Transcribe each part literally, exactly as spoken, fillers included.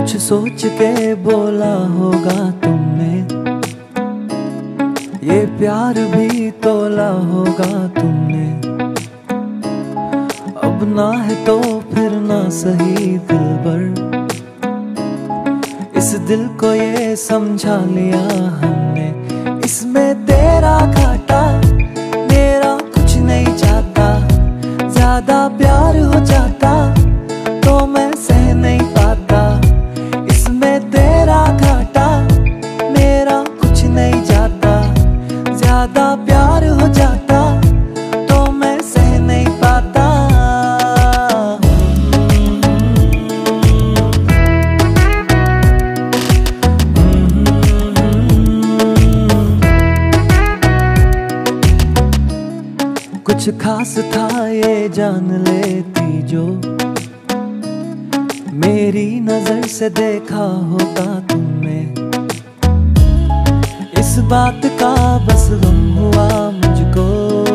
कुछ सोच के बोला होगा तुमने, ये प्यार भी तोला होगा तुमने। अब ना है तो फिर ना सही दिलबर, इस दिल को ये समझा लिया हमने। इसमें तेरा घाटा मेरा कुछ नहीं जाता, ज्यादा प्यार हो जाता तो मैं सह नहीं पाता। इसमें तेरा घाटा मेरा कुछ नहीं जाता, ज्यादा प्यार हो जाता तो मैं सह नहीं पाता। कुछ खास था ये जान लेती जो, मेरी नजर से देखा होता तुमने। इस बात का बस गम हुआ मुझको,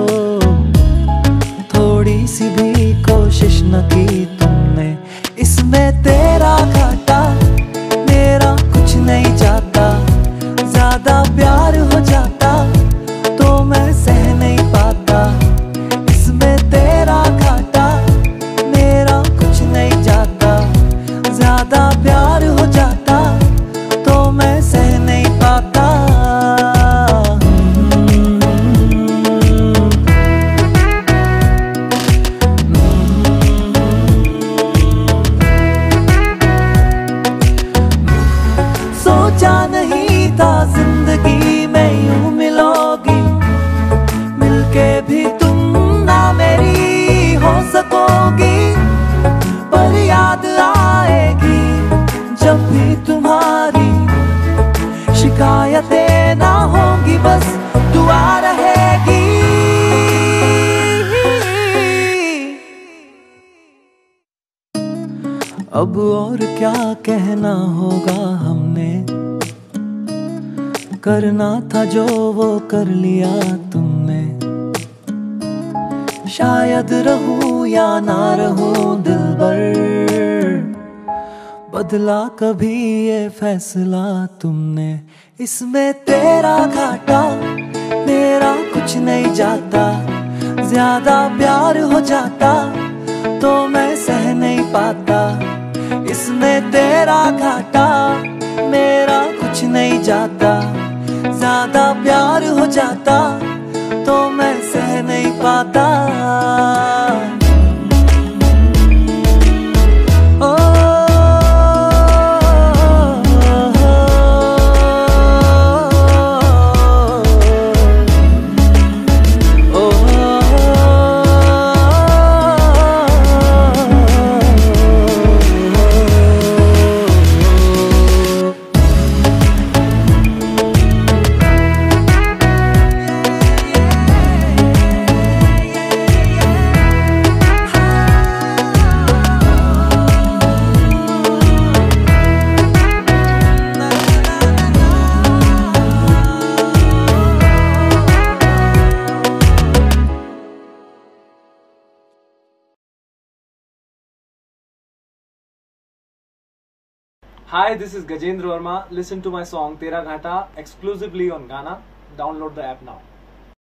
थोड़ी सी भी कोशिश न की तुमने। इसमें तेरा घाटा मेरा कुछ नहीं जाता, ज्यादा प्यार हो जाता तो मैं सह नहीं पाता। इसमें तेरा घाटा मेरा कुछ नहीं जाता, ज्यादा प्यार हो जाता तो मैं सह नहीं पाता। सोचा नहीं था जिंदगी में यूं मिलोगी, मिलके भी तुम ना मेरी हो सकोगी। पर याद आएगी जब भी तुम्हारी, शिकायतें ना होंगी बस दुआ रहेगी। अब और क्या कहना होगा हमने, करना था जो वो कर लिया तुमने। शायद रहूं या ना रहूं दिलबर, बदला कभी ये फैसला तुमने। इसमें तेरा घाटा मेरा कुछ नहीं जाता, ज्यादा प्यार हो जाता तो मैं सह नहीं पाता। इसमें तेरा घाटा मेरा कुछ नहीं जाता, ज्यादा प्यार हो जाता तो मैं सह नहीं पाता। Hi, this is Gajendra Verma. Listen to my song Tera Ghata exclusively on Gaana. Download the app now.